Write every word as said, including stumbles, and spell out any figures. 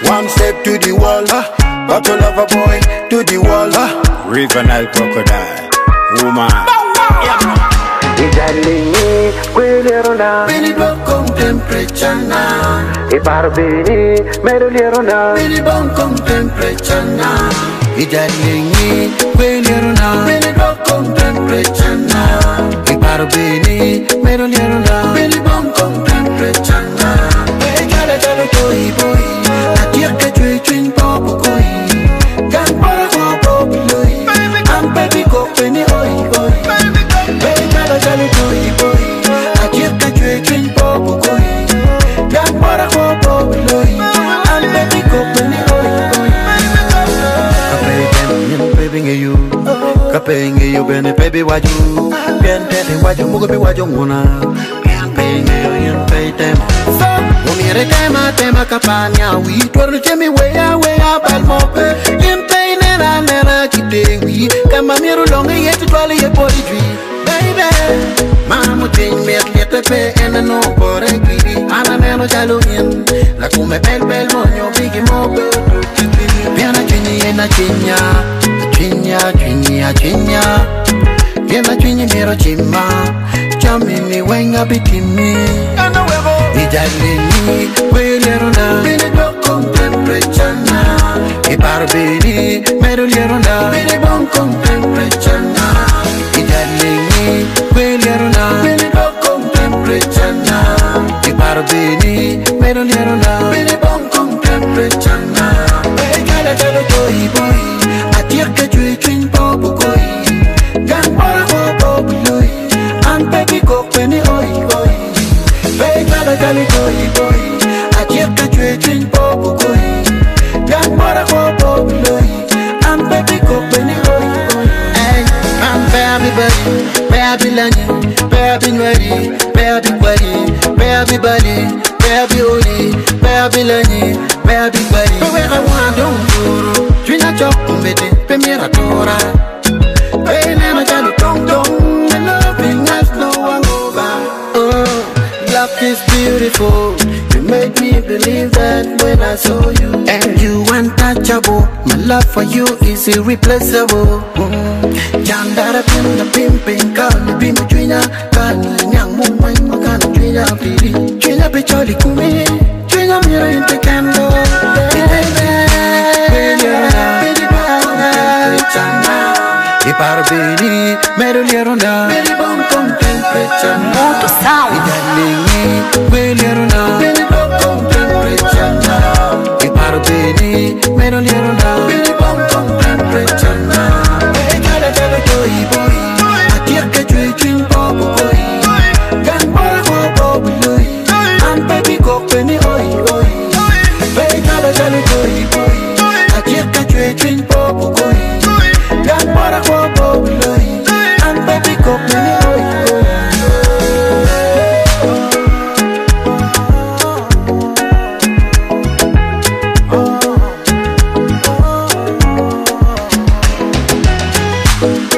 One step to the wall, uh, got to love a boy to the wall. Uh, River Nile crocodile, woman. Ijalini, quellerona. Beni bon con temperature now. E barbini, merolierona. Beni bon con temperature now. Ijalini, quellerona. Beni bon con temperature now. E barbini, merolierona. Beni bon con temperature now. Hey, gala gala toy boy. Atir que tu es une pop boy. Gan para pop boy. Am baby go penny oi oi. Hey, gala gala toy boy. Atir que tu es une pop boy. Gan para pop boy. Am baby go penny oi oi. Kapeng baby nge you. Kapeng nge you bene baby waju. Bien tete waju mugo be waju nguna. Bien pay nge you yen pay them. Umire tema tema kapanya we torno chemi weya weya balmope limpe nera nera kitewi kama miru longa yetu twale ye poetry baby mamu tin me lete pe ena no pore gidi ana neno jalo in la come bel bel monyo bigi mobe piana chini ena chinya chinya chinya chinya piana chini miro chima chamini wenga bitimi ana webo Ijalini, quellerona. Beni bon con temperature now. E barbini, merolierona. Beni bon con temperature now. Ijalini, quellerona. Beni bon con temperature now. E barbini, merolierona. Beni bon con temperature now. Hey, gala gala toy boy. Attire que tu es une pop boy. Gan para pop boy. Am baby go penny oi oi. Hey, gala gala toy boy. Attire que tu es une pop boy. Gan para pop boy. Am baby go penny oi oi. Hey, I'm baby buddy, baby lani, baby nwari, baby buddy, baby buddy, baby oli, baby lani, baby buddy. Where I want to go, you not chop on me, premiera tora. Hey, never tell tong tong, and loving has no one over. Oh, love is beautiful. You made me believe that when I saw you, and you untouchable. My love for you is irreplaceable. Jandara pin the pimping, call me be my twina, call me young woman, my kind of twina, baby. Twina be jolly kumi, twina mirror in the candle. Barbini, merolierona. Beni bon con temperature now. Moto sound. Ijalini, quellerona. Beni bon con temperature now. E barbini, merolierona. Beni bon con temperature now. Hey, gala gala toy boy. Attire que tu es une pop boy. Gan para pop boy. Am baby go penny oi oi. Hey, gala gala toy boy. Attire que tu es une pop boy. Gan para pop boy. Am baby go penny oi oi. Oh, oh, oh, oh.